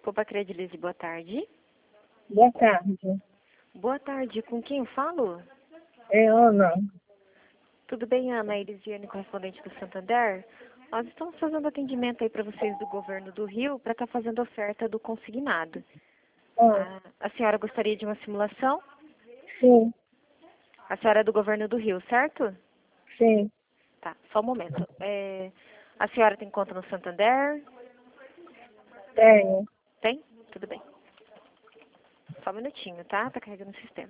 Copa Credilize, boa tarde. Boa tarde. Boa tarde, com quem eu falo? É Ana. Tudo bem, Ana? Elisiane, correspondente do Santander. Nós estamos fazendo atendimento aí para vocês do governo do Rio para estar fazendo oferta do consignado. A senhora gostaria de uma simulação? Sim, A senhora é do governo do Rio, certo? sim, Tá, só um momento. A senhora tem conta no Santander? tenho. Tem? Tudo bem. Só um minutinho, tá? Tá carregando o sistema.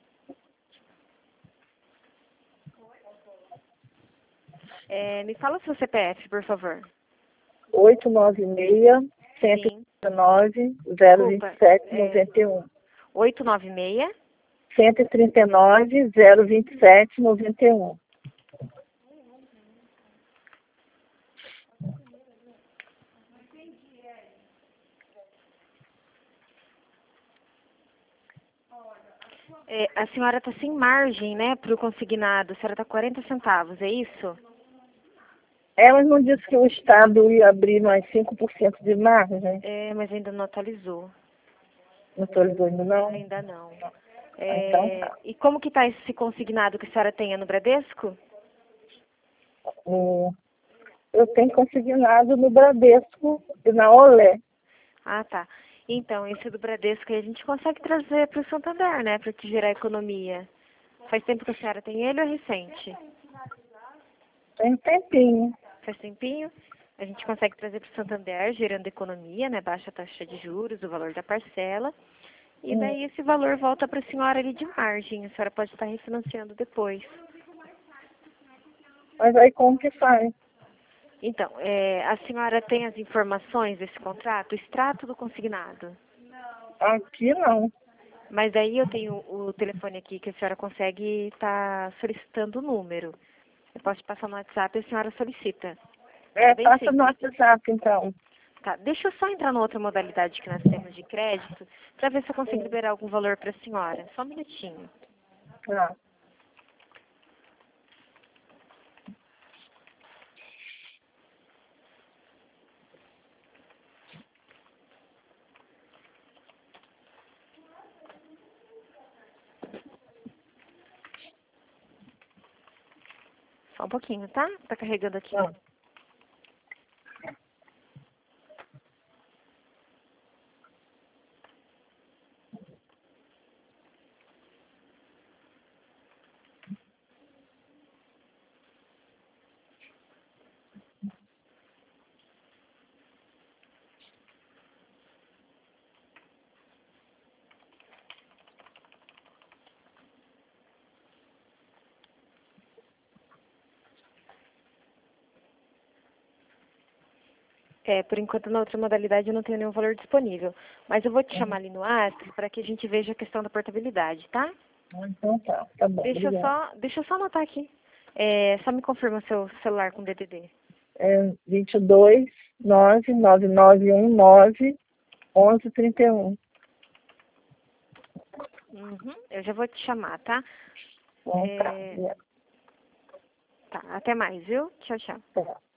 Me fala o seu CPF, por favor. 896 Sim. 139 Desculpa. 027 91. 896? 139 027 91. A senhora está sem margem, né, para o consignado. A senhora está 40 centavos, é isso? Ela não disse que o Estado ia abrir mais 5% de margem? Mas ainda não atualizou. Não estou dizendo não? Ainda não. Então tá. E como que está esse consignado que a senhora tem? É no Bradesco? Eu tenho consignado no Bradesco e na Olé. Ah, tá. Então, esse do Bradesco aí a gente consegue trazer para o Santander, né, para te gerar economia. Faz tempo que a senhora tem ele ou é recente? Tem um tempinho. Faz tempinho? A gente consegue trazer para o Santander, gerando economia, né, baixa taxa de juros, o valor da parcela. E daí esse valor volta para a senhora ali de margem. A senhora pode estar refinanciando depois. Mas aí como que faz? Então, a senhora tem as informações desse contrato, o extrato do consignado. Aqui não. Mas aí eu tenho o telefone aqui que a senhora consegue estar solicitando o número. Eu posso te passar no WhatsApp e a senhora solicita. Bem Passa no simples. WhatsApp então. Tá, deixa eu só entrar na outra modalidade que nós temos de crédito para ver se eu consigo liberar algum valor para a senhora. Só um minutinho. Tá. Só um pouquinho, tá? Tá carregando aqui. Tá. Por enquanto na outra modalidade eu não tenho nenhum valor disponível. Mas eu vou te chamar ali no WhatsApp para que a gente veja a questão da portabilidade, tá? Então tá. Tá bom. Obrigada. Deixa eu só anotar aqui. Só me confirma seu celular com DDD. 22 99919 1131. Uhum, eu já vou te chamar, tá? Bom, Tá, até mais, viu? Tchau, tchau. tá.